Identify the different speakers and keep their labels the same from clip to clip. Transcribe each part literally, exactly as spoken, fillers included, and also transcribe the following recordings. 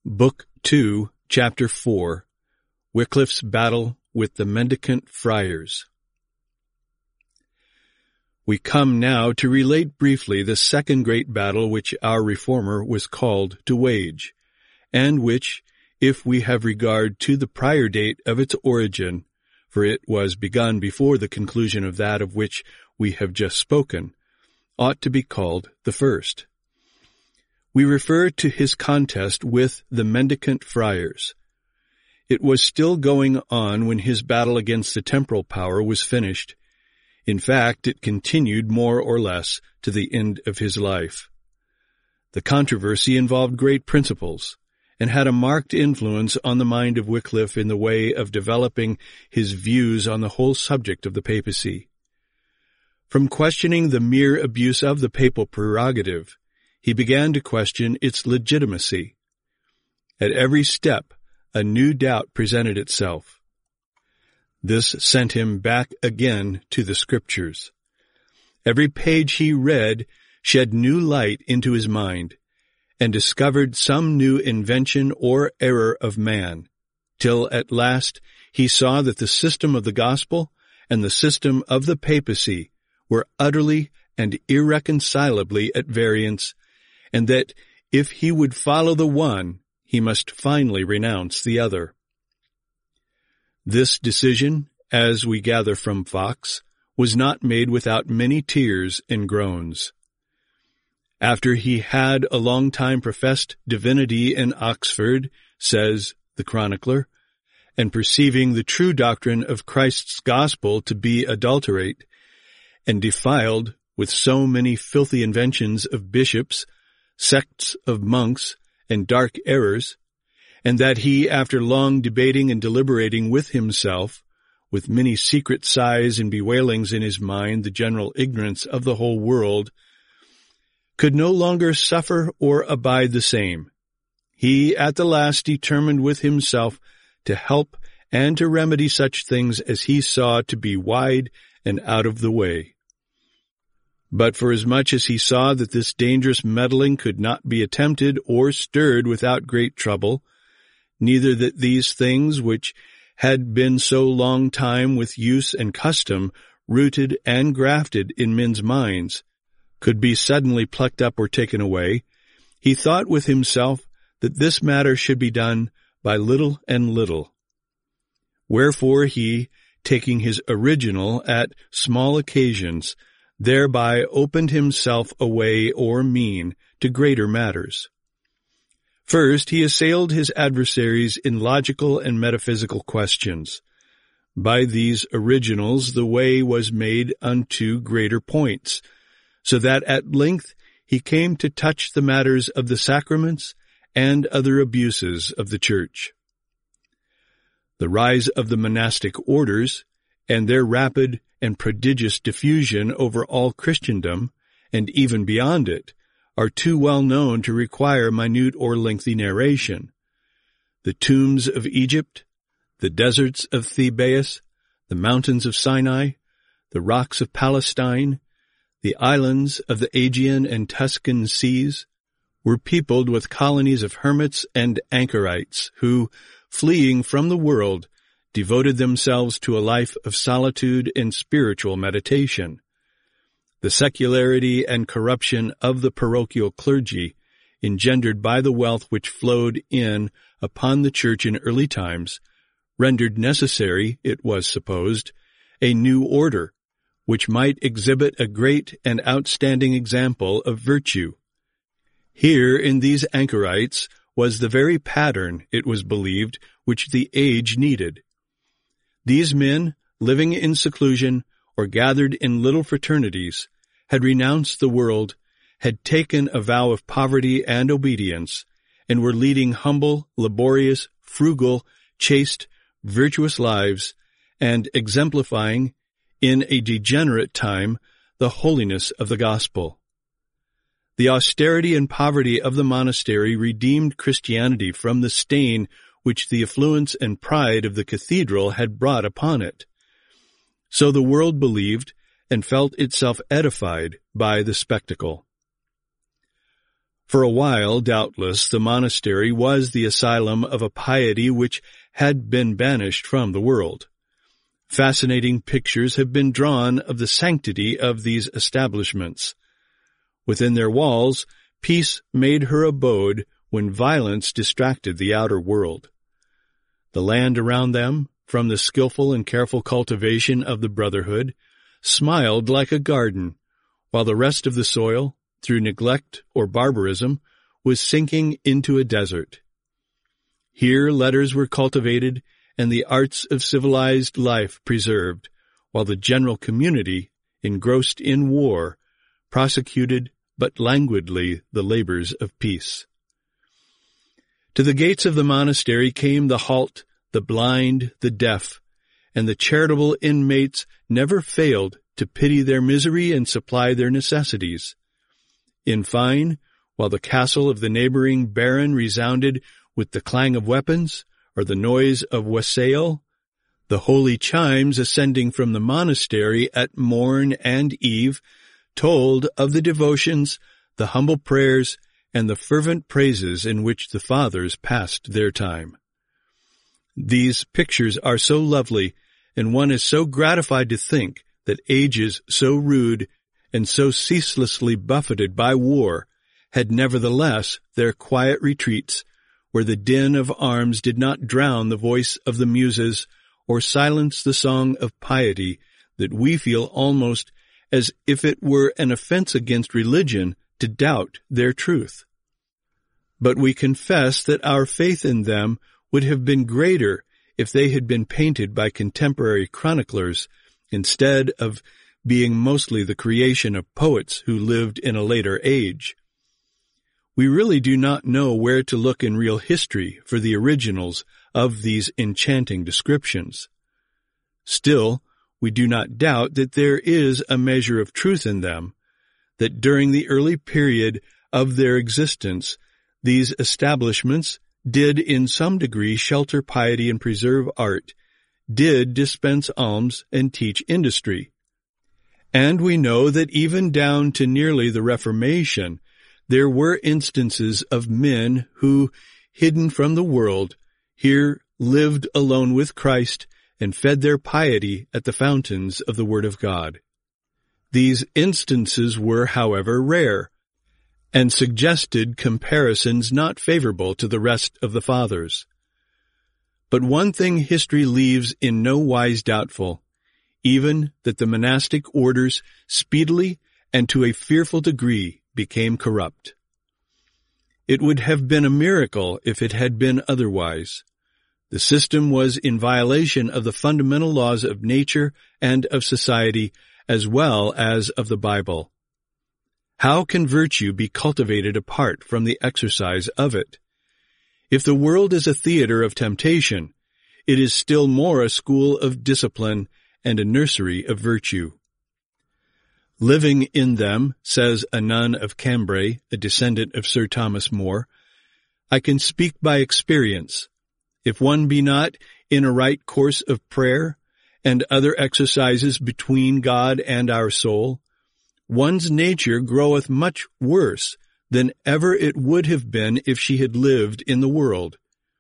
Speaker 1: Book two, Chapter four, Wycliffe's Battle with the Mendicant Friars. We come now to relate briefly the second great battle which our Reformer was called to wage, and which, if we have regard to the prior date of its origin, for it was begun before the conclusion of that of which we have just spoken, ought to be called the first. We refer to his contest with the Mendicant Friars. It was still going on when his battle against the temporal power was finished. In fact, it continued more or less to the end of his life. The controversy involved great principles, and had a marked influence on the mind of Wycliffe in the way of developing his views on the whole subject of the papacy. From questioning the mere abuse of the papal prerogative, he began to question its legitimacy. At every step, a new doubt presented itself. This sent him back again to the Scriptures. Every page he read shed new light into his mind, and discovered some new invention or error of man, till at last he saw that the system of the gospel and the system of the papacy were utterly and irreconcilably at variance, and that if he would follow the one, he must finally renounce the other. This decision, as we gather from Fox, was not made without many tears and groans. After he had a long time professed divinity in Oxford, says the chronicler, and perceiving the true doctrine of Christ's gospel to be adulterate, and defiled with so many filthy inventions of bishops, sects of monks, and dark errors, and that he, after long debating and deliberating with himself, with many secret sighs and bewailings in his mind the general ignorance of the whole world, could no longer suffer or abide the same, he at the last determined with himself to help and to remedy such things as he saw to be wide and out of the way. But forasmuch as he saw that this dangerous meddling could not be attempted or stirred without great trouble, neither that these things which had been so long time with use and custom rooted and grafted in men's minds, could be suddenly plucked up or taken away, he thought with himself that this matter should be done by little and little. Wherefore he, taking his original at small occasions, thereby opened himself a way or mean to greater matters. First, he assailed his adversaries in logical and metaphysical questions. By these originals the way was made unto greater points, so that at length he came to touch the matters of the sacraments and other abuses of the Church. The rise of the monastic orders, and their rapid and prodigious diffusion over all Christendom, and even beyond it, are too well known to require minute or lengthy narration. The tombs of Egypt, the deserts of Thebais, the mountains of Sinai, the rocks of Palestine, the islands of the Aegean and Tuscan seas, were peopled with colonies of hermits and anchorites who, fleeing from the world, devoted themselves to a life of solitude and spiritual meditation. The secularity and corruption of the parochial clergy, engendered by the wealth which flowed in upon the Church in early times, rendered necessary, it was supposed, a new order, which might exhibit a great and outstanding example of virtue. Here in these anchorites was the very pattern, it was believed, which the age needed. These men, living in seclusion or gathered in little fraternities, had renounced the world, had taken a vow of poverty and obedience, and were leading humble, laborious, frugal, chaste, virtuous lives, and exemplifying, in a degenerate time, the holiness of the gospel. The austerity and poverty of the monastery redeemed Christianity from the stain which the affluence and pride of the cathedral had brought upon it. So the world believed and felt itself edified by the spectacle. For a while, doubtless, the monastery was the asylum of a piety which had been banished from the world. Fascinating pictures have been drawn of the sanctity of these establishments. Within their walls, peace made her abode when violence distracted the outer world. The land around them, from the skillful and careful cultivation of the brotherhood, smiled like a garden, while the rest of the soil, through neglect or barbarism, was sinking into a desert. Here letters were cultivated and the arts of civilized life preserved, while the general community, engrossed in war, prosecuted but languidly the labors of peace. To the gates of the monastery came the halt, the blind, the deaf, and the charitable inmates never failed to pity their misery and supply their necessities. In fine, while the castle of the neighboring baron resounded with the clang of weapons or the noise of wassail, the holy chimes ascending from the monastery at morn and eve told of the devotions, the humble prayers, and the fervent praises in which the fathers passed their time. These pictures are so lovely, and one is so gratified to think that ages so rude and so ceaselessly buffeted by war had nevertheless their quiet retreats, where the din of arms did not drown the voice of the muses or silence the song of piety that we feel almost as if it were an offense against religion to doubt their truth. But we confess that our faith in them would have been greater if they had been painted by contemporary chroniclers instead of being mostly the creation of poets who lived in a later age. We really do not know where to look in real history for the originals of these enchanting descriptions. Still, we do not doubt that there is a measure of truth in them, that during the early period of their existence, these establishments did in some degree shelter piety and preserve art, did dispense alms and teach industry. And we know that even down to nearly the Reformation, there were instances of men who, hidden from the world, here lived alone with Christ and fed their piety at the fountains of the Word of God. These instances were, however, rare, and suggested comparisons not favorable to the rest of the fathers. But one thing history leaves in no wise doubtful, even that the monastic orders speedily and to a fearful degree became corrupt. It would have been a miracle if it had been otherwise. The system was in violation of the fundamental laws of nature and of society, as well as of the Bible. How can virtue be cultivated apart from the exercise of it? If the world is a theater of temptation, it is still more a school of discipline and a nursery of virtue. Living in them, says a nun of Cambrai, a descendant of Sir Thomas More, I can speak by experience. If one be not in a right course of prayer and other exercises between God and our soul, one's nature groweth much worse than ever it would have been if she had lived in the world.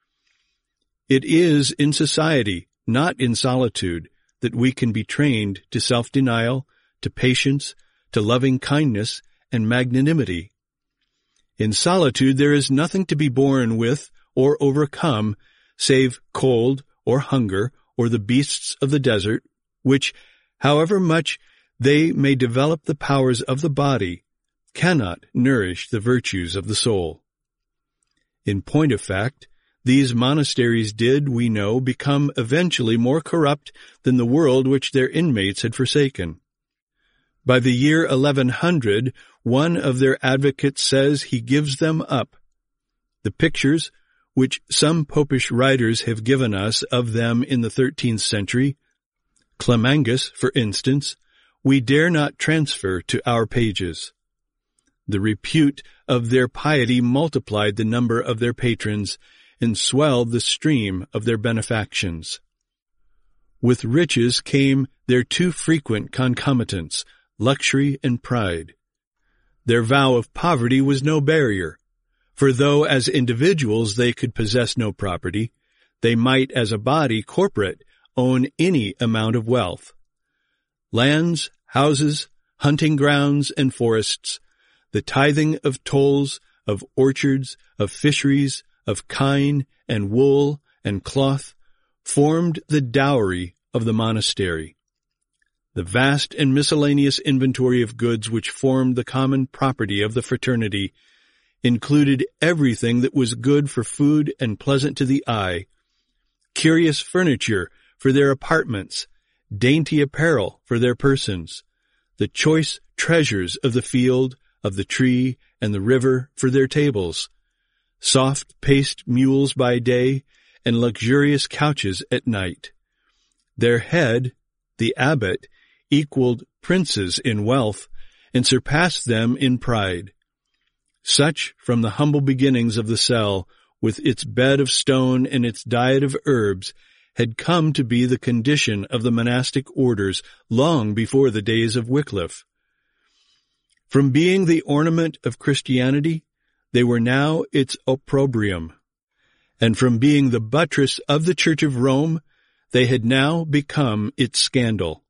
Speaker 1: It is in society, not in solitude, that we can be trained to self-denial, to patience, to loving kindness, and magnanimity. In solitude there is nothing to be borne with or overcome save cold or hunger or the beasts of the desert, which, however much they may develop the powers of the body, cannot nourish the virtues of the soul. In point of fact, these monasteries did, we know, become eventually more corrupt than the world which their inmates had forsaken. By the year eleven hundred, one of their advocates says he gives them up. The pictures, which some popish writers have given us of them in the thirteenth century, Clemangus, for instance, we dare not transfer to our pages. The repute of their piety multiplied the number of their patrons and swelled the stream of their benefactions. With riches came their too frequent concomitants, luxury and pride. Their vow of poverty was no barrier. For though as individuals they could possess no property, they might as a body corporate own any amount of wealth. Lands, houses, hunting grounds, and forests, the tithing of tolls, of orchards, of fisheries, of kine, and wool, and cloth, formed the dowry of the monastery. The vast and miscellaneous inventory of goods which formed the common property of the fraternity included everything that was good for food and pleasant to the eye, curious furniture for their apartments, dainty apparel for their persons, the choice treasures of the field, of the tree, and the river for their tables, soft paced mules by day, and luxurious couches at night. Their head, the abbot, equaled princes in wealth, and surpassed them in pride. Such, from the humble beginnings of the cell, with its bed of stone and its diet of herbs, had come to be the condition of the monastic orders long before the days of Wycliffe. From being the ornament of Christianity, they were now its opprobrium, and from being the buttress of the Church of Rome, they had now become its scandal.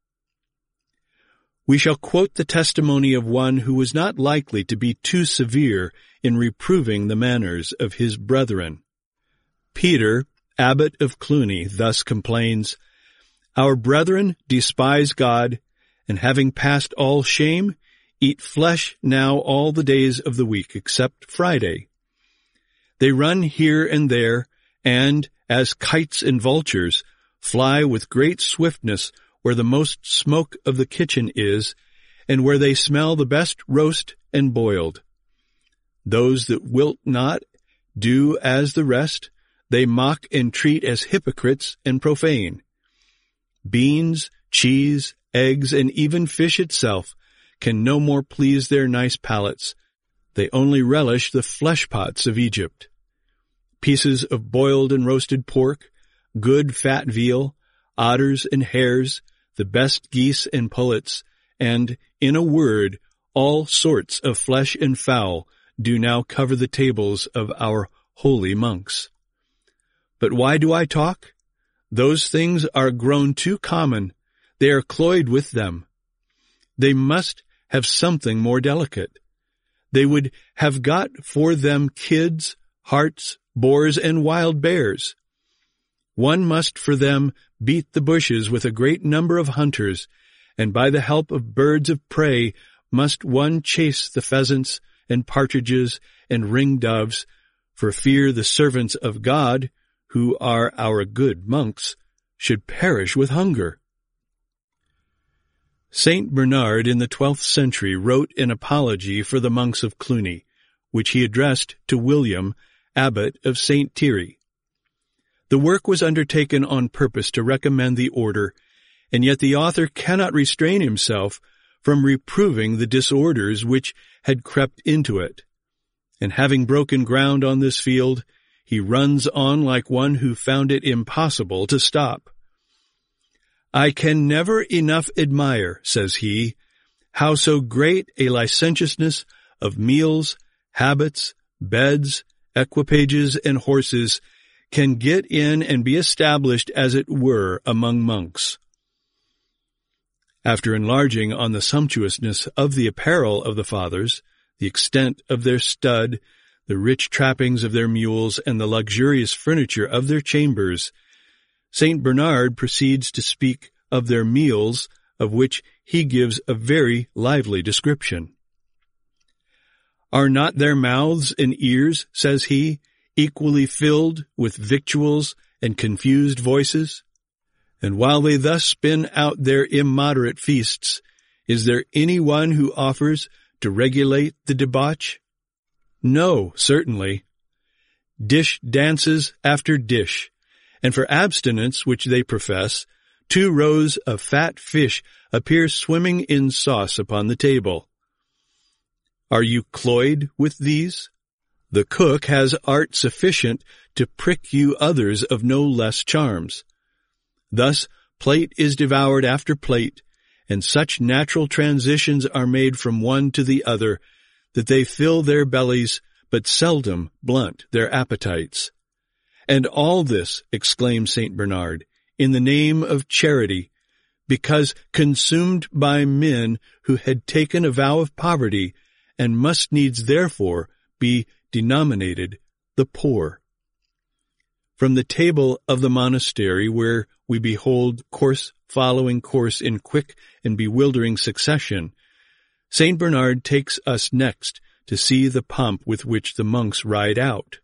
Speaker 1: We shall quote the testimony of one who was not likely to be too severe in reproving the manners of his brethren. Peter, abbot of Cluny, thus complains, "Our brethren despise God, and having passed all shame, eat flesh now all the days of the week, except Friday. They run here and there, and, as kites and vultures, fly with great swiftness where the most smoke of the kitchen is, and where they smell the best roast and boiled. Those that wilt not do as the rest, they mock and treat as hypocrites and profane. Beans, cheese, eggs, and even fish itself can no more please their nice palates. They only relish the flesh pots of Egypt. Pieces of boiled and roasted pork, good fat veal, otters and hares, the best geese and pullets, and, in a word, all sorts of flesh and fowl do now cover the tables of our holy monks. But why do I talk? Those things are grown too common. They are cloyed with them. They must have something more delicate. They would have got for them kids, harts, boars, and wild bears. One must for them beat the bushes with a great number of hunters, and by the help of birds of prey must one chase the pheasants and partridges and ring-doves, for fear the servants of God, who are our good monks, should perish with hunger." Saint Bernard in the twelfth century wrote an apology for the monks of Cluny, which he addressed to William, abbot of Saint Thierry. The work was undertaken on purpose to recommend the order, and yet the author cannot restrain himself from reproving the disorders which had crept into it. And having broken ground on this field, he runs on like one who found it impossible to stop. "I can never enough admire," says he, "how so great a licentiousness of meals, habits, beds, equipages, and horses can get in and be established, as it were, among monks." After enlarging on the sumptuousness of the apparel of the fathers, the extent of their stud, the rich trappings of their mules, and the luxurious furniture of their chambers, Saint Bernard proceeds to speak of their meals, of which he gives a very lively description. "Are not their mouths and ears," says he, "equally filled with victuals and confused voices? And while they thus spin out their immoderate feasts, is there any one who offers to regulate the debauch? No, certainly. Dish dances after dish, and for abstinence which they profess, two rows of fat fish appear swimming in sauce upon the table. Are you cloyed with these? The cook has art sufficient to prick you others of no less charms. Thus plate is devoured after plate, and such natural transitions are made from one to the other, that they fill their bellies, but seldom blunt their appetites. And all this, exclaims Saint Bernard, in the name of charity, because consumed by men who had taken a vow of poverty, and must needs therefore be denominated the poor. From the table of the monastery, where we behold course following course in quick and bewildering succession, Saint Bernard takes us next to see the pomp with which the monks ride out.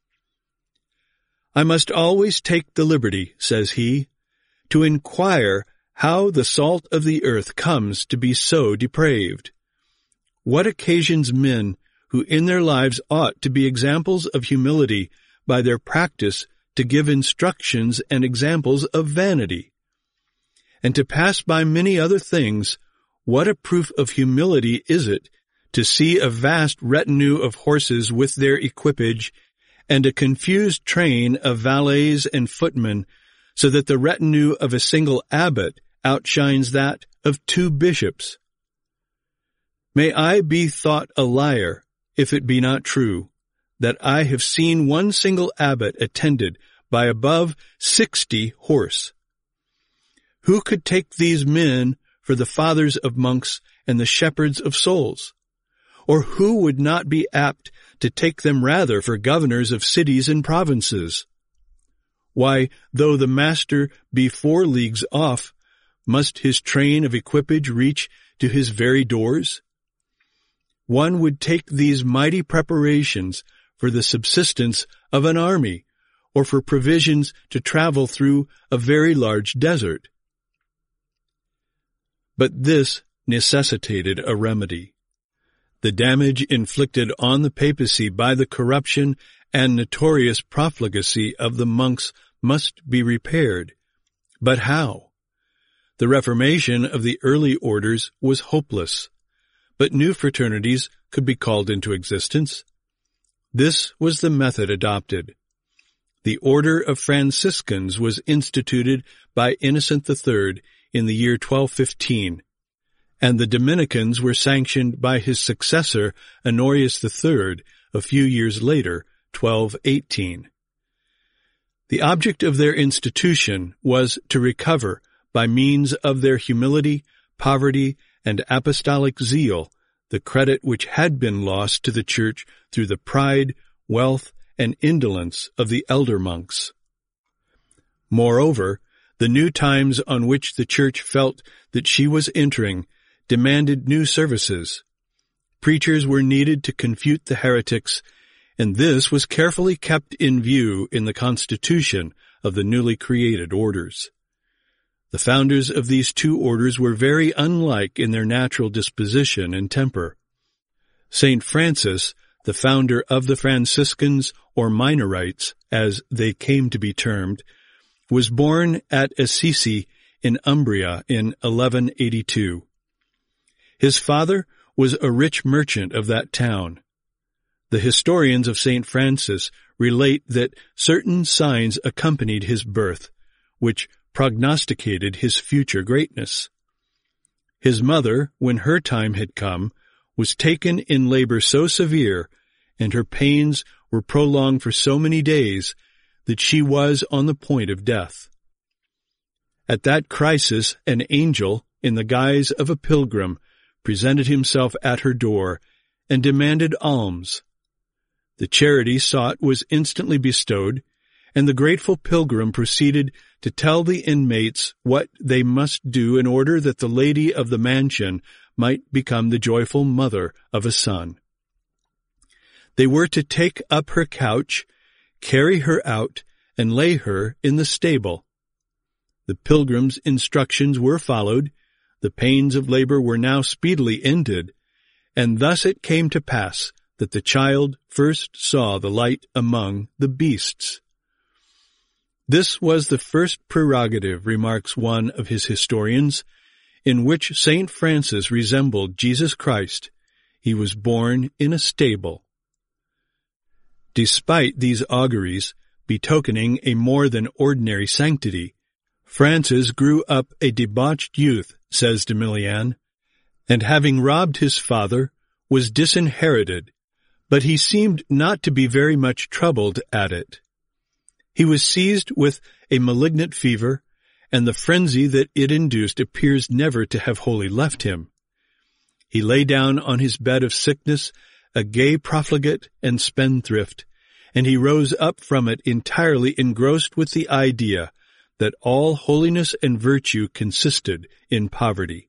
Speaker 1: I must always take the liberty, says he, to inquire how the salt of the earth comes to be so depraved. What occasions men, who in their lives ought to be examples of humility, by their practice to give instructions and examples of vanity? And to pass by many other things, what a proof of humility is it to see a vast retinue of horses with their equipage, and a confused train of valets and footmen, so that the retinue of a single abbot outshines that of two bishops. May I be thought a liar, if it be not true, that I have seen one single abbot attended by above sixty horse. Who could take these men for the fathers of monks and the shepherds of souls? Or who would not be apt to take them rather for governors of cities and provinces? Why, though the master be four leagues off, must his train of equipage reach to his very doors? One would take these mighty preparations for the subsistence of an army, or for provisions to travel through a very large desert. But this necessitated a remedy. The damage inflicted on the papacy by the corruption and notorious profligacy of the monks must be repaired. But how? The reformation of the early orders was hopeless, but new fraternities could be called into existence. This was the method adopted. The Order of Franciscans was instituted by Innocent the Third in the year twelve fifteen, and the Dominicans were sanctioned by his successor Honorius the Third a few years later, twelve eighteen. The object of their institution was to recover, by means of their humility, poverty, and apostolic zeal, the credit which had been lost to the Church through the pride, wealth, and indolence of the elder monks. Moreover, the new times on which the Church felt that she was entering demanded new services. Preachers were needed to confute the heretics, and this was carefully kept in view in the constitution of the newly created orders. The founders of these two orders were very unlike in their natural disposition and temper. Saint Francis, the founder of the Franciscans or Minorites, as they came to be termed, was born at Assisi in Umbria in eleven eighty-two. His father was a rich merchant of that town. The historians of Saint Francis relate that certain signs accompanied his birth, which prognosticated his future greatness. His mother, when her time had come, was taken in labor so severe, and her pains were prolonged for so many days, that she was on the point of death. At that crisis, an angel, in the guise of a pilgrim, presented himself at her door and demanded alms. The charity sought was instantly bestowed, and the grateful pilgrim proceeded to tell the inmates what they must do in order that the lady of the mansion might become the joyful mother of a son. They were to take up her couch, carry her out, and lay her in the stable. The pilgrim's instructions were followed, the pains of labor were now speedily ended, and thus it came to pass that the child first saw the light among the beasts. This was the first prerogative, remarks one of his historians, in which Saint Francis resembled Jesus Christ. He was born in a stable. Despite these auguries, betokening a more than ordinary sanctity, Francis grew up a debauched youth, says de Milian, and having robbed his father, was disinherited, but he seemed not to be very much troubled at it. He was seized with a malignant fever, and the frenzy that it induced appears never to have wholly left him. He lay down on his bed of sickness, a gay profligate and spendthrift, and he rose up from it entirely engrossed with the idea that all holiness and virtue consisted in poverty.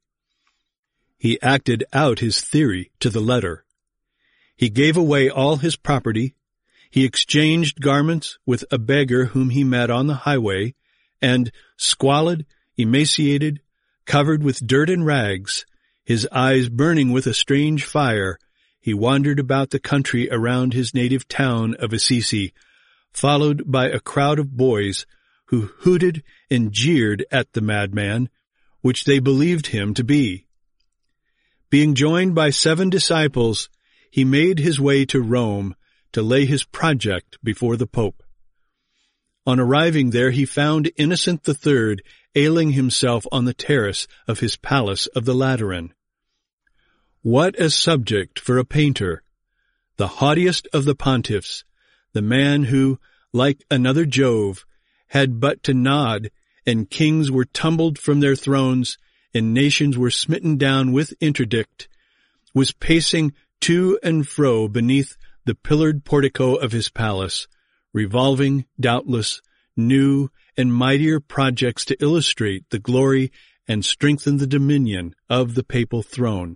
Speaker 1: He acted out his theory to the letter. He gave away all his property, he exchanged garments with a beggar whom he met on the highway, and, squalid, emaciated, covered with dirt and rags, his eyes burning with a strange fire, he wandered about the country around his native town of Assisi, followed by a crowd of boys who hooted and jeered at the madman, which they believed him to be. Being joined by seven disciples, he made his way to Rome to lay his project before the Pope. On arriving there, he found Innocent the Third ailing himself on the terrace of his palace of the Lateran. What a subject for a painter! The haughtiest of the pontiffs, the man who, like another Jove, had but to nod, and kings were tumbled from their thrones, and nations were smitten down with interdict, was pacing to and fro beneath the pillared portico of his palace, revolving, doubtless, new and mightier projects to illustrate the glory and strengthen the dominion of the papal throne.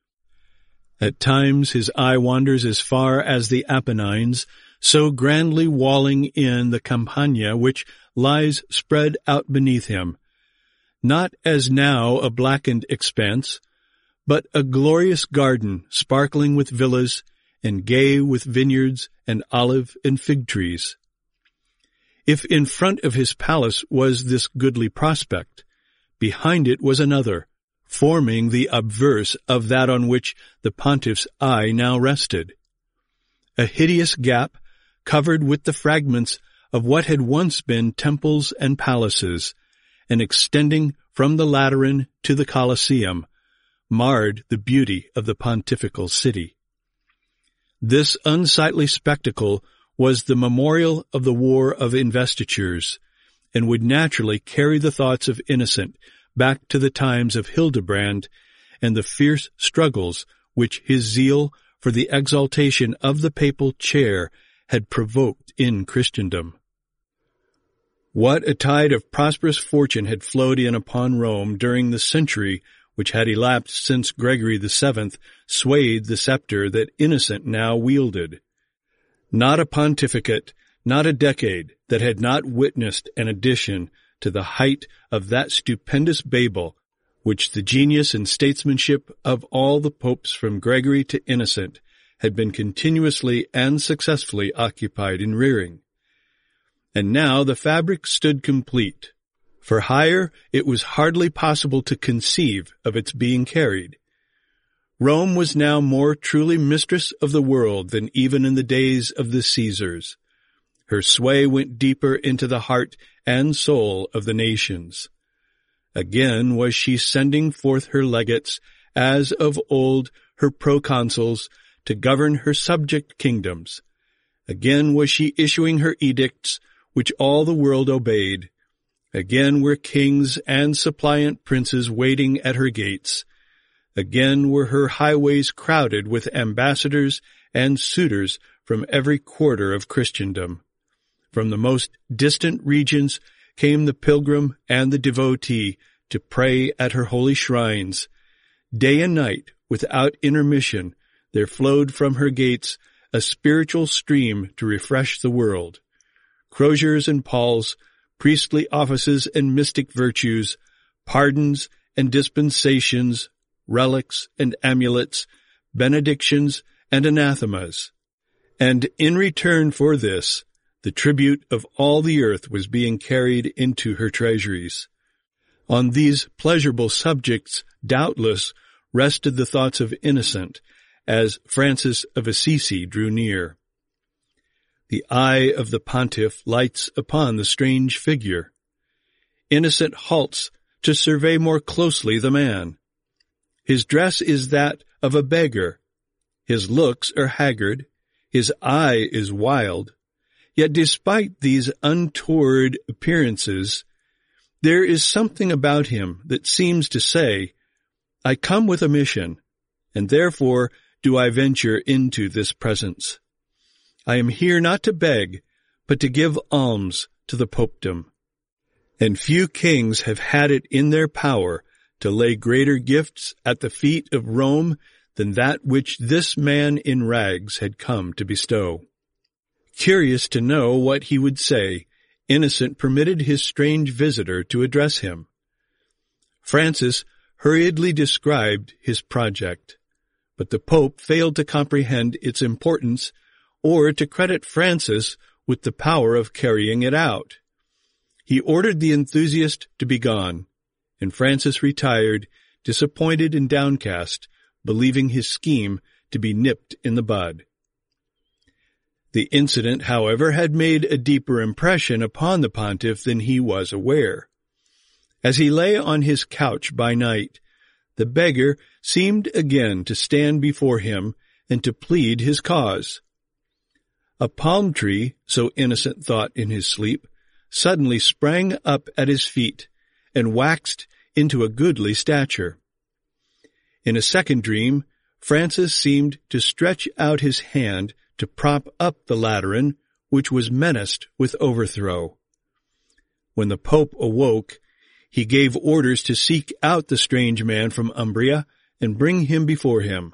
Speaker 1: At times his eye wanders as far as the Apennines, so grandly walling in the Campagna which lies spread out beneath him, not as now a blackened expanse, but a glorious garden sparkling with villas and gay with vineyards and olive and fig trees. If in front of his palace was this goodly prospect, behind it was another, forming the obverse of that on which the pontiff's eye now rested. A hideous gap, covered with the fragments of what had once been temples and palaces, and extending from the Lateran to the Colosseum, marred the beauty of the pontifical city. This unsightly spectacle was the memorial of the war of investitures, and would naturally carry the thoughts of Innocent back to the times of Hildebrand and the fierce struggles which his zeal for the exaltation of the papal chair had provoked in Christendom. What a tide of prosperous fortune had flowed in upon Rome during the century which had elapsed since Gregory the Seventh swayed the scepter that Innocent now wielded. Not a pontificate, not a decade that had not witnessed an addition to the height of that stupendous Babel, which the genius and statesmanship of all the popes from Gregory to Innocent had been continuously and successfully occupied in rearing. And now the fabric stood complete. For higher it was hardly possible to conceive of its being carried. Rome was now more truly mistress of the world than even in the days of the Caesars. Her sway went deeper into the heart and soul of the nations. Again was she sending forth her legates, as of old her proconsuls, to govern her subject kingdoms. Again was she issuing her edicts, which all the world obeyed. Again were kings and suppliant princes waiting at her gates. Again were her highways crowded with ambassadors and suitors from every quarter of Christendom. From the most distant regions came the pilgrim and the devotee to pray at her holy shrines. Day and night, without intermission, there flowed from her gates a spiritual stream to refresh the world. Croziers and palls, priestly offices and mystic virtues, pardons and dispensations, relics and amulets, benedictions and anathemas. And in return for this, the tribute of all the earth was being carried into her treasuries. On these pleasurable subjects, doubtless, rested the thoughts of Innocent, as Francis of Assisi drew near. The eye of the pontiff lights upon the strange figure. Innocent halts to survey more closely the man. His dress is that of a beggar. His looks are haggard. His eye is wild. Yet despite these untoward appearances, there is something about him that seems to say, I come with a mission, and therefore do I venture into this presence. I am here not to beg, but to give alms to the popedom. And few kings have had it in their power to lay greater gifts at the feet of Rome than that which this man in rags had come to bestow. Curious to know what he would say, Innocent permitted his strange visitor to address him. Francis hurriedly described his project, but the Pope failed to comprehend its importance or to credit Francis with the power of carrying it out. He ordered the enthusiast to be gone, and Francis retired, disappointed and downcast, believing his scheme to be nipped in the bud. The incident, however, had made a deeper impression upon the pontiff than he was aware. As he lay on his couch by night, the beggar seemed again to stand before him and to plead his cause. A palm tree, so Innocent thought in his sleep, suddenly sprang up at his feet and waxed into a goodly stature. In a second dream, Francis seemed to stretch out his hand to prop up the Lateran, which was menaced with overthrow. When the Pope awoke, he gave orders to seek out the strange man from Umbria and bring him before him.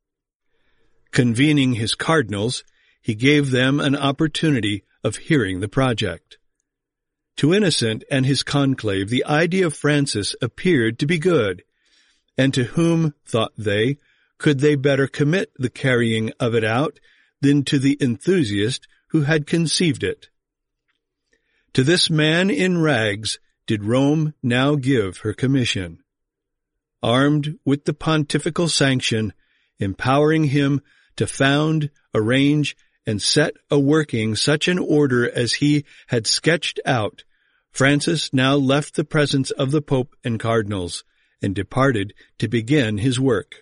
Speaker 1: Convening his cardinals, he gave them an opportunity of hearing the project. To Innocent and his conclave, the idea of Francis appeared to be good, and to whom, thought they, could they better commit the carrying of it out than to the enthusiast who had conceived it? To this man in rags did Rome now give her commission. Armed with the pontifical sanction, empowering him to found, arrange, and set a-working such an order as he had sketched out, Francis now left the presence of the Pope and cardinals, and departed to begin his work.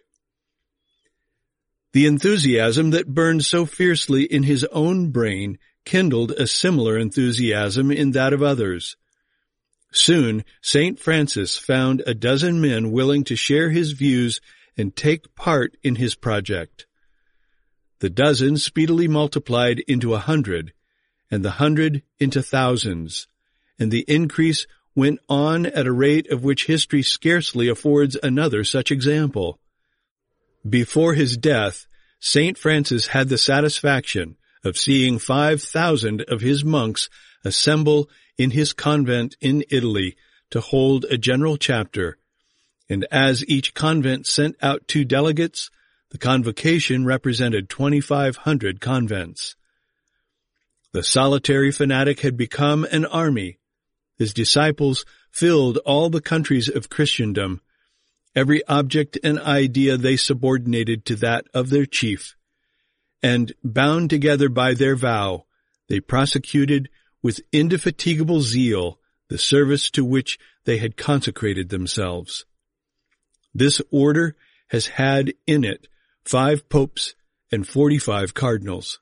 Speaker 1: The enthusiasm that burned so fiercely in his own brain kindled a similar enthusiasm in that of others. Soon Saint Francis found a dozen men willing to share his views and take part in his project. The dozen speedily multiplied into a hundred, and the hundred into thousands, and the increase went on at a rate of which history scarcely affords another such example. Before his death, Saint Francis had the satisfaction of seeing five thousand of his monks assemble in his convent in Italy to hold a general chapter, and as each convent sent out two delegates, the convocation represented twenty-five hundred convents. The solitary fanatic had become an army. His disciples filled all the countries of Christendom. Every object and idea they subordinated to that of their chief, and, bound together by their vow, they prosecuted with indefatigable zeal the service to which they had consecrated themselves. This order has had in it five popes and forty-five cardinals.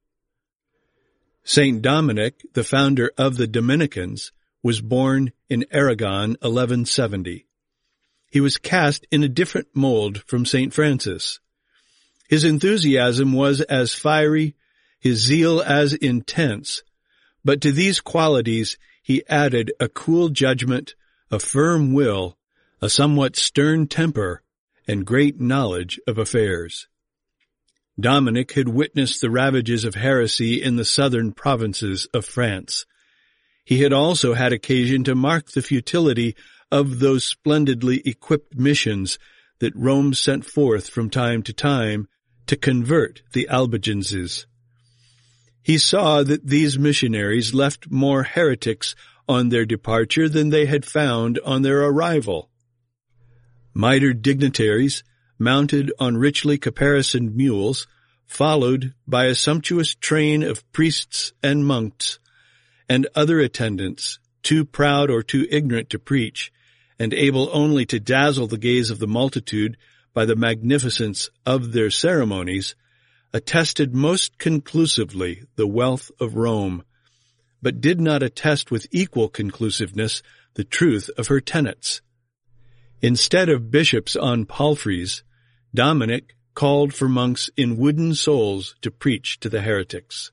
Speaker 1: Saint Dominic, the founder of the Dominicans, was born in Aragon eleven seventy. He was cast in a different mold from Saint Francis. His enthusiasm was as fiery, his zeal as intense, but to these qualities he added a cool judgment, a firm will, a somewhat stern temper, and great knowledge of affairs. Dominic had witnessed the ravages of heresy in the southern provinces of France. He had also had occasion to mark the futility of those splendidly equipped missions that Rome sent forth from time to time to convert the Albigenses. He saw that these missionaries left more heretics on their departure than they had found on their arrival. Mitred dignitaries, mounted on richly caparisoned mules, followed by a sumptuous train of priests and monks, and other attendants, too proud or too ignorant to preach, and able only to dazzle the gaze of the multitude by the magnificence of their ceremonies, attested most conclusively the wealth of Rome, but did not attest with equal conclusiveness the truth of her tenets. Instead of bishops on palfreys, Dominic called for monks in wooden soles to preach to the heretics.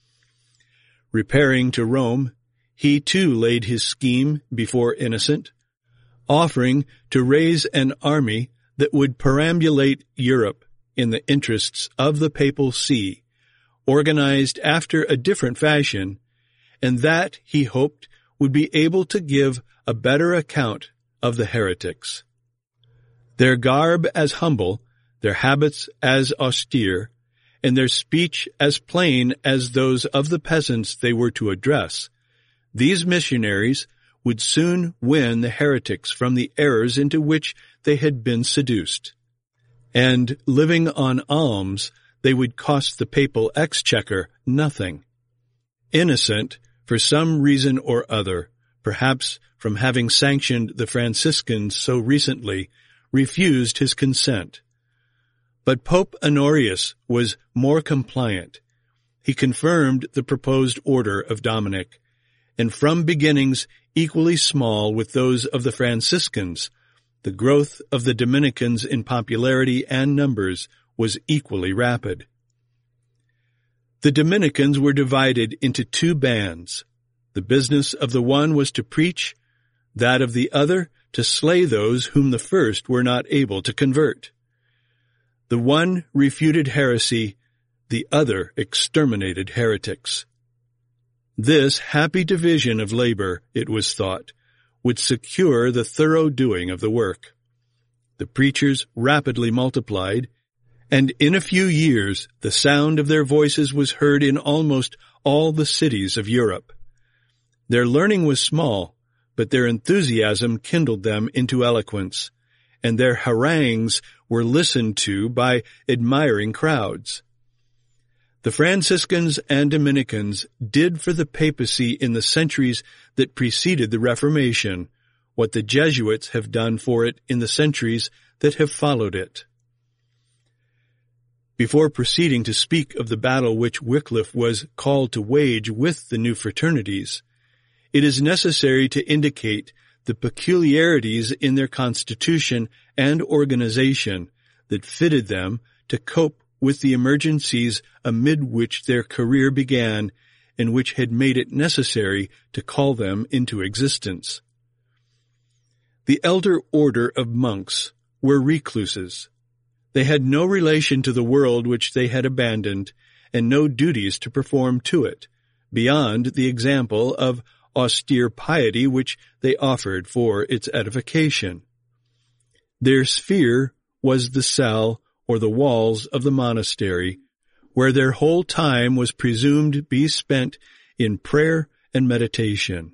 Speaker 1: Repairing to Rome, he too laid his scheme before Innocent, offering to raise an army that would perambulate Europe in the interests of the papal see, organized after a different fashion, and that, he hoped, would be able to give a better account of the heretics. Their garb as humble, their habits as austere, and their speech as plain as those of the peasants they were to address, these missionaries would soon win the heretics from the errors into which they had been seduced. And, living on alms, they would cost the papal exchequer nothing. Innocent, for some reason or other, perhaps from having sanctioned the Franciscans so recently, refused his consent. But Pope Honorius was more compliant. He confirmed the proposed order of Dominic, and from beginnings equally small with those of the Franciscans, the growth of the Dominicans in popularity and numbers was equally rapid. The Dominicans were divided into two bands. The business of the one was to preach, that of the other to slay those whom the first were not able to convert. The one refuted heresy, the other exterminated heretics. This happy division of labor, it was thought, would secure the thorough doing of the work. The preachers rapidly multiplied, and in a few years the sound of their voices was heard in almost all the cities of Europe. Their learning was small, but their enthusiasm kindled them into eloquence, and their harangues were listened to by admiring crowds. The Franciscans and Dominicans did for the papacy in the centuries that preceded the Reformation what the Jesuits have done for it in the centuries that have followed it. Before proceeding to speak of the battle which Wycliffe was called to wage with the new fraternities, it is necessary to indicate the peculiarities in their constitution and organization that fitted them to cope with the emergencies amid which their career began and which had made it necessary to call them into existence. The elder order of monks were recluses. They had no relation to the world which they had abandoned, and no duties to perform to it, beyond the example of austere piety which they offered for its edification. Their sphere was the cell or the walls of the monastery, where their whole time was presumed to be spent in prayer and meditation.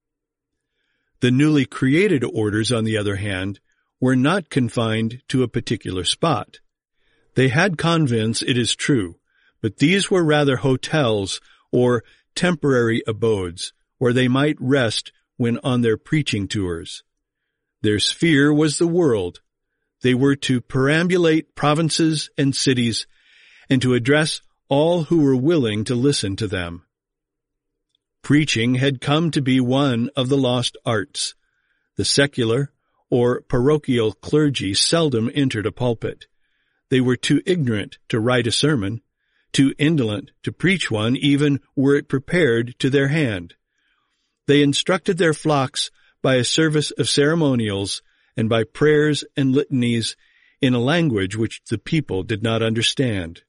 Speaker 1: The newly created orders, on the other hand, were not confined to a particular spot. They had convents, it is true, but these were rather hotels or temporary abodes, where they might rest when on their preaching tours. Their sphere was the world. They were to perambulate provinces and cities, and to address all who were willing to listen to them. Preaching had come to be one of the lost arts. The secular or parochial clergy seldom entered a pulpit. They were too ignorant to write a sermon, too indolent to preach one even were it prepared to their hand. They instructed their flocks by a service of ceremonials and by prayers and litanies in a language which the people did not understand.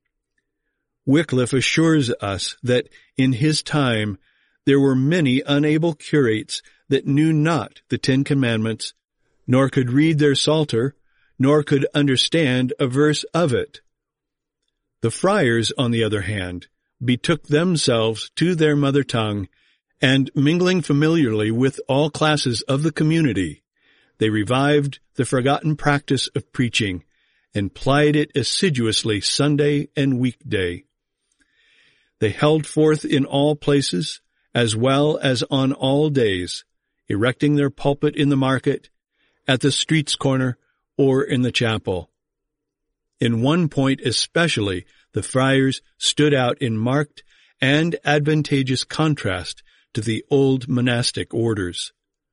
Speaker 1: Wycliffe assures us that in his time there were many unable curates that knew not the Ten Commandments, nor could read their Psalter, nor could understand a verse of it. The friars, on the other hand, betook themselves to their mother tongue, and mingling familiarly with all classes of the community, they revived the forgotten practice of preaching, and plied it assiduously Sunday and weekday. They held forth in all places, as well as on all days, erecting their pulpit in the market, at the street's corner, or in the chapel. In one point especially, the friars stood out in marked and advantageous contrast to the old monastic orders.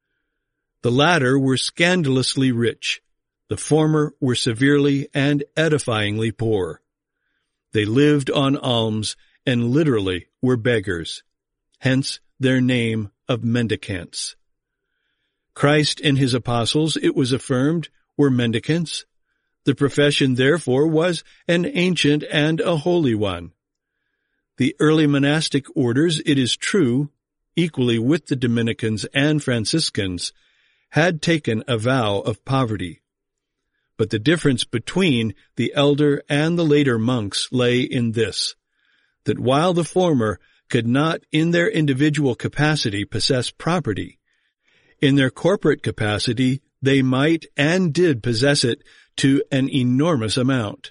Speaker 1: The latter were scandalously rich, the former were severely and edifyingly poor. They lived on alms and literally were beggars, hence their name of mendicants. Christ and his apostles, it was affirmed, were mendicants. The profession, therefore, was an ancient and a holy one. The early monastic orders, it is true, equally with the Dominicans and Franciscans, had taken a vow of poverty. But the difference between the elder and the later monks lay in this, that while the former could not in their individual capacity possess property, in their corporate capacity they might and did possess it to an enormous amount.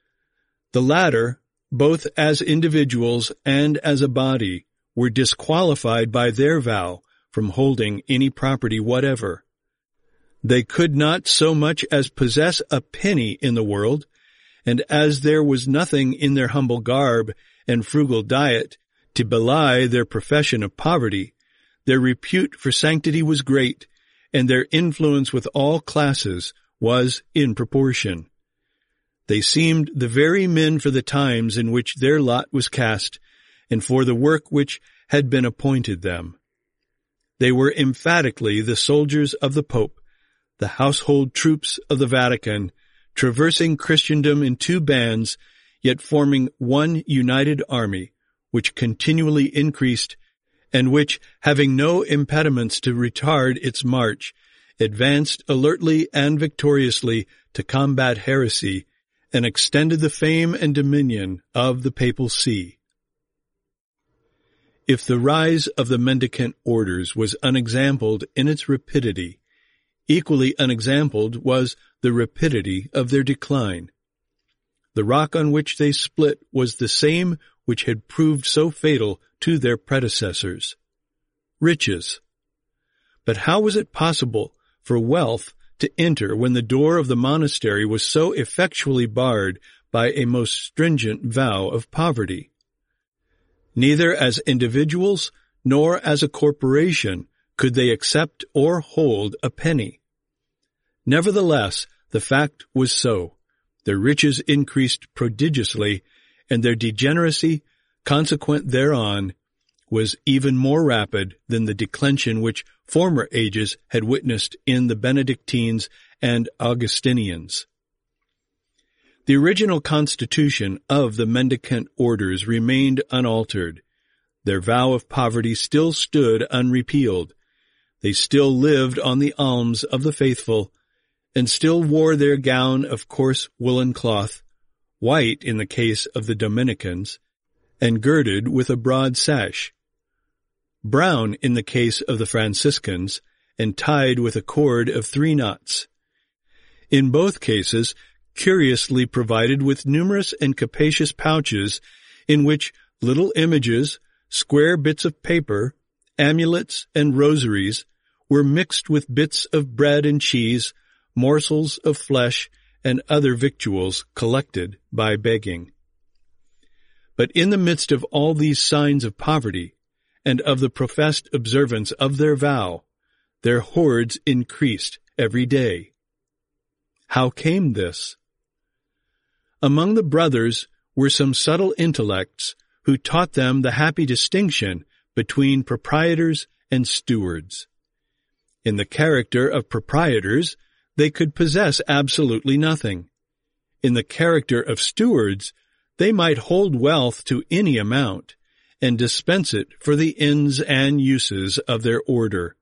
Speaker 1: The latter, both as individuals and as a body, were disqualified by their vow from holding any property whatever. They could not so much as possess a penny in the world, and as there was nothing in their humble garb and frugal diet to belie their profession of poverty, their repute for sanctity was great, and their influence with all classes was in proportion. They seemed the very men for the times in which their lot was cast, and for the work which had been appointed them. They were emphatically the soldiers of the Pope, the household troops of the Vatican, traversing Christendom in two bands, yet forming one united army, which continually increased, and which, having no impediments to retard its march, advanced alertly and victoriously to combat heresy, and extended the fame and dominion of the Papal See. If the rise of the mendicant orders was unexampled in its rapidity, equally unexampled was the rapidity of their decline. The rock on which they split was the same which had proved so fatal to their predecessors: riches. But how was it possible for wealth to enter when the door of the monastery was so effectually barred by a most stringent vow of poverty? Neither as individuals nor as a corporation could they accept or hold a penny. Nevertheless, the fact was so. Their riches increased prodigiously, and their degeneracy, consequent thereon, was even more rapid than the declension which former ages had witnessed in the Benedictines and Augustinians. The original constitution of the mendicant orders remained unaltered. Their vow of poverty still stood unrepealed. They still lived on the alms of the faithful, and still wore their gown of coarse woolen cloth, white in the case of the Dominicans, and girded with a broad sash, brown in the case of the Franciscans, and tied with a cord of three knots. In both cases, curiously provided with numerous and capacious pouches in which little images, square bits of paper, amulets, and rosaries were mixed with bits of bread and cheese, morsels of flesh, and other victuals collected by begging. But in the midst of all these signs of poverty, and of the professed observance of their vow, their hoards increased every day. How came this? Among the brothers were some subtle intellects who taught them the happy distinction between proprietors and stewards. In the character of proprietors, they could possess absolutely nothing. In the character of stewards, they might hold wealth to any amount, and dispense it for the ends and uses of their order.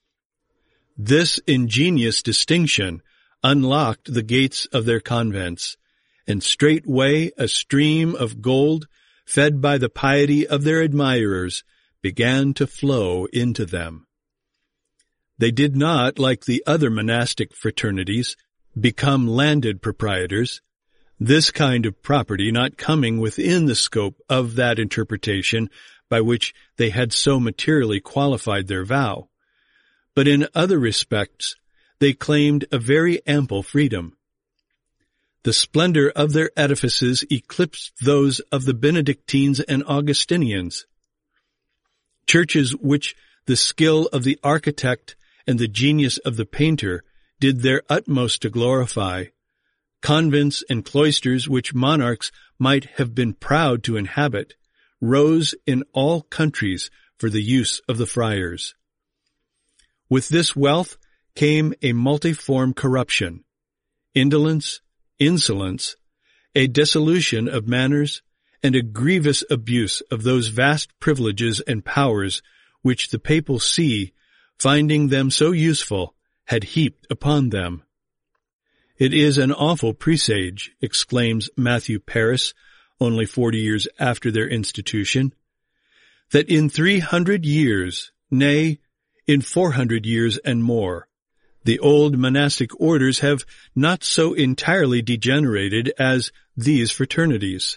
Speaker 1: This ingenious distinction unlocked the gates of their convents, and straightway a stream of gold, fed by the piety of their admirers, began to flow into them. They did not, like the other monastic fraternities, become landed proprietors, this kind of property not coming within the scope of that interpretation by which they had so materially qualified their vow. But in other respects, they claimed a very ample freedom. The splendor of their edifices eclipsed those of the Benedictines and Augustinians. Churches which the skill of the architect and the genius of the painter did their utmost to glorify, convents and cloisters which monarchs might have been proud to inhabit, rose in all countries for the use of the friars. With this wealth came a multiform corruption, indolence, insolence, a dissolution of manners, and a grievous abuse of those vast privileges and powers which the papal see, finding them so useful, had heaped upon them. It is an awful presage, exclaims Matthew Paris, only forty years after their institution, that in three hundred years, nay, in four hundred years and more, the old monastic orders have not so entirely degenerated as these fraternities.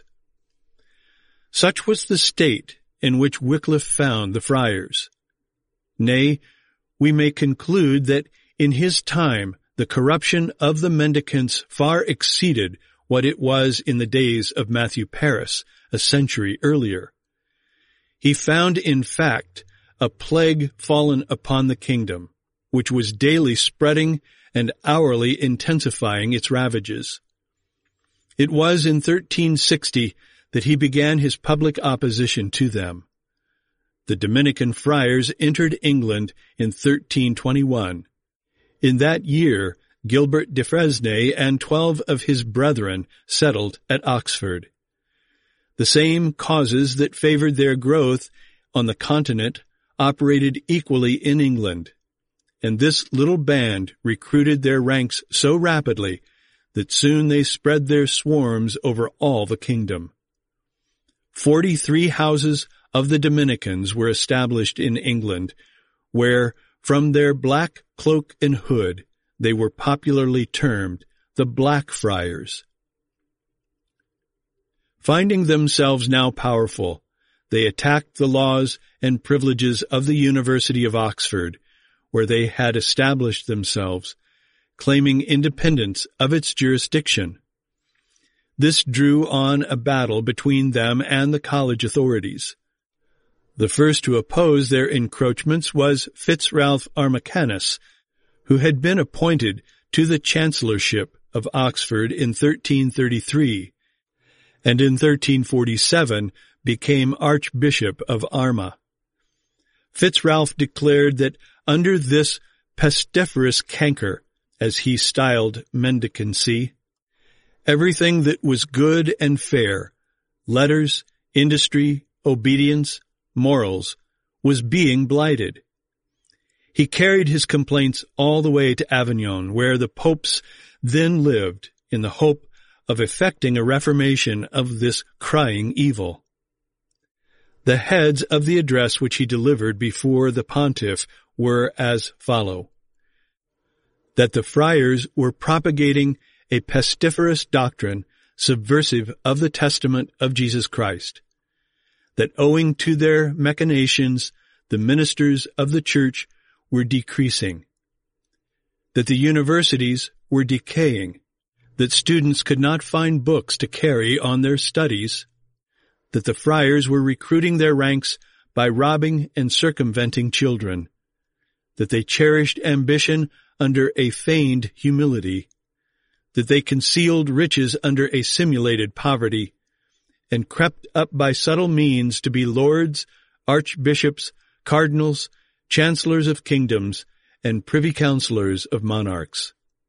Speaker 1: Such was the state in which Wycliffe found the friars. Nay, we may conclude that in his time the corruption of the mendicants far exceeded what it was in the days of Matthew Paris, a century earlier. He found, in fact, a plague fallen upon the kingdom, which was daily spreading and hourly intensifying its ravages. It was in thirteen sixty that he began his public opposition to them. The Dominican friars entered England in thirteen twenty-one. In that year, Gilbert de Fresnay and twelve of his brethren settled at Oxford. The same causes that favored their growth on the continent operated equally in England, and this little band recruited their ranks so rapidly that soon they spread their swarms over all the kingdom. Forty-three houses of the Dominicans were established in England, where, from their black cloak and hood, they were popularly termed the Black Friars. Finding themselves now powerful, they attacked the laws and privileges of the University of Oxford, where they had established themselves, claiming independence of its jurisdiction. This drew on a battle between them and the college authorities. The first to oppose their encroachments was Fitzralph Armacanus, who had been appointed to the chancellorship of Oxford in thirteen thirty-three, and in thirteen forty-seven became Archbishop of Armagh. Fitzralph declared that under this pestiferous canker, as he styled mendicancy, everything that was good and fair, letters, industry, obedience, morals, was being blighted. He carried his complaints all the way to Avignon, where the popes then lived, in the hope of effecting a reformation of this crying evil. The heads of the address which he delivered before the pontiff were as follow: that the friars were propagating a pestiferous doctrine subversive of the testament of Jesus Christ, that owing to their machinations the ministers of the church were decreasing, that the universities were decaying, that students could not find books to carry on their studies, that the friars were recruiting their ranks by robbing and circumventing children, that they cherished ambition under a feigned humility, that they concealed riches under a simulated poverty, and crept up by subtle means to be lords, archbishops, cardinals, chancellors of kingdoms, and privy councillors of monarchs.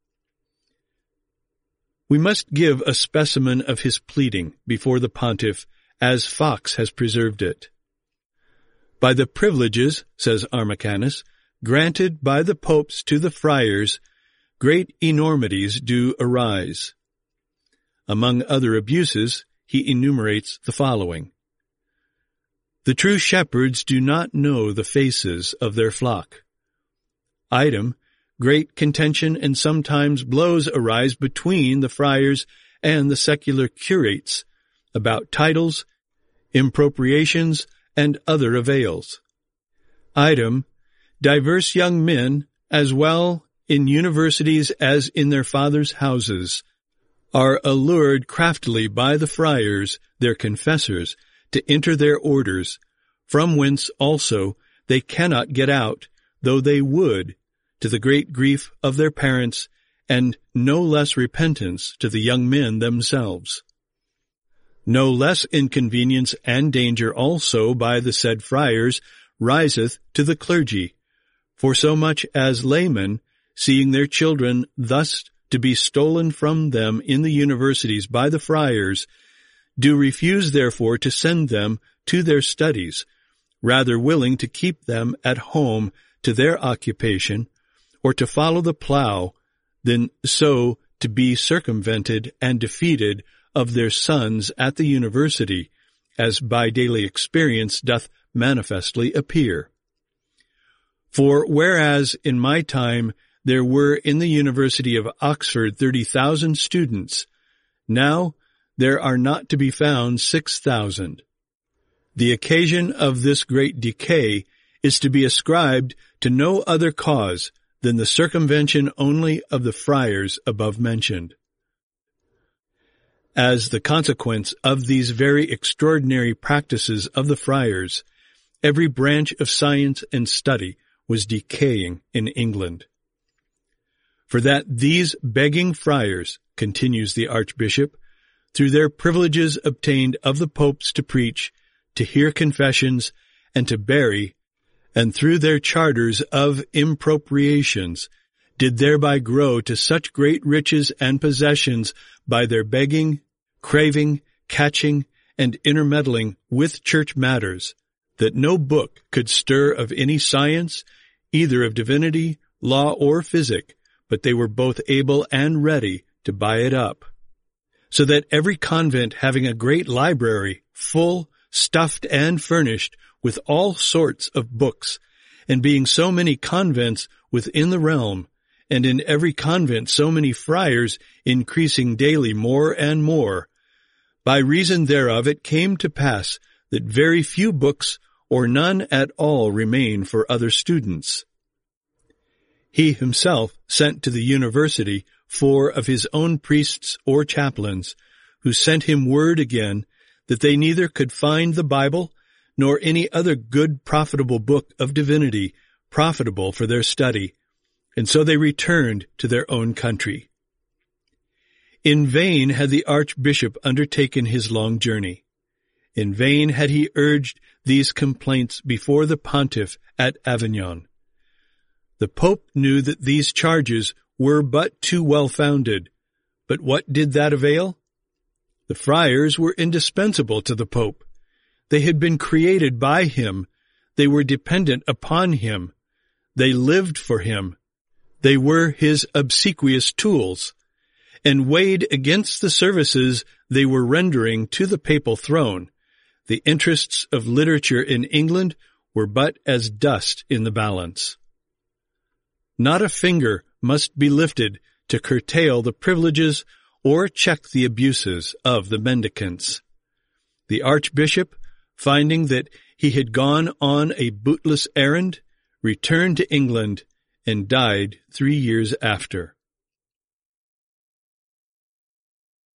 Speaker 1: We must give a specimen of his pleading before the pontiff, as Fox has preserved it. By the privileges, says Armacanus, granted by the popes to the friars, great enormities do arise. Among other abuses, he enumerates the following: the true shepherds do not know the faces of their flock. Item, great contention and sometimes blows arise between the friars and the secular curates about titles, impropriations, and other avails. Item, diverse young men, as well in universities as in their fathers' houses, are allured craftily by the friars, their confessors, to enter their orders, from whence also they cannot get out, though they would, to the great grief of their parents, and no less repentance to the young men themselves. No less inconvenience and danger also by the said friars riseth to the clergy, for so much as laymen, seeing their children thus to be stolen from them in the universities by the friars, do refuse therefore to send them to their studies, rather willing to keep them at home to their occupation, or to follow the plough, than so to be circumvented and defeated of their sons at the university, as by daily experience doth manifestly appear. For whereas in my time there were in the University of Oxford thirty thousand students, now there are not to be found six thousand. The occasion of this great decay is to be ascribed to no other cause than the circumvention only of the friars above mentioned. As the consequence of these very extraordinary practices of the friars, every branch of science and study was decaying in England. For that these begging friars, continues the Archbishop, through their privileges obtained of the popes to preach, to hear confessions, and to bury, and through their charters of impropriations, did thereby grow to such great riches and possessions by their begging, craving, catching, and intermeddling with church matters, that no book could stir of any science, either of divinity, law, or physic, but they were both able and ready to buy it up. So that every convent having a great library, full, stuffed, and furnished with all sorts of books, and being so many convents within the realm, and in every convent so many friars increasing daily more and more, by reason thereof it came to pass that very few books or none at all remain for other students. He himself sent to the university four of his own priests or chaplains, who sent him word again that they neither could find the Bible nor any other good profitable book of divinity profitable for their study, and so they returned to their own country. In vain had the Archbishop undertaken his long journey. In vain had he urged these complaints before the pontiff at Avignon. The Pope knew that these charges were but too well founded, but what did that avail? The friars were indispensable to the Pope. They had been created by him. They were dependent upon him. They lived for him. They were his obsequious tools, and weighed against the services they were rendering to the papal throne, the interests of literature in England were but as dust in the balance. Not a finger must be lifted to curtail the privileges or check the abuses of the mendicants. The Archbishop, finding that he had gone on a bootless errand, returned to England and died three years after.